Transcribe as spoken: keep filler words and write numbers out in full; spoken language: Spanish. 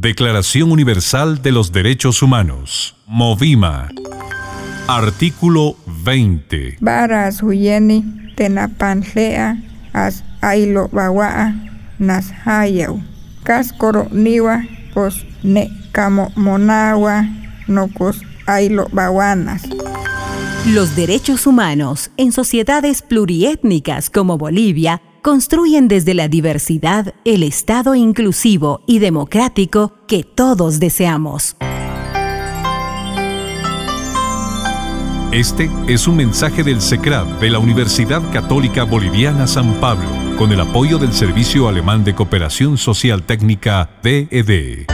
Declaración Universal de los Derechos Humanos. Movima. Artículo veinte. Baras huyeni tenapanlea as ailo bawa nas hayau. Kaskoro niwa pos ne kamo monawa no pos ailo bawanas. Los derechos humanos en sociedades pluriétnicas como Bolivia construyen desde la diversidad el Estado inclusivo y democrático que todos deseamos. Este es un mensaje del SECRAB de la Universidad Católica Boliviana San Pablo, con el apoyo del Servicio Alemán de Cooperación Social Técnica D E D.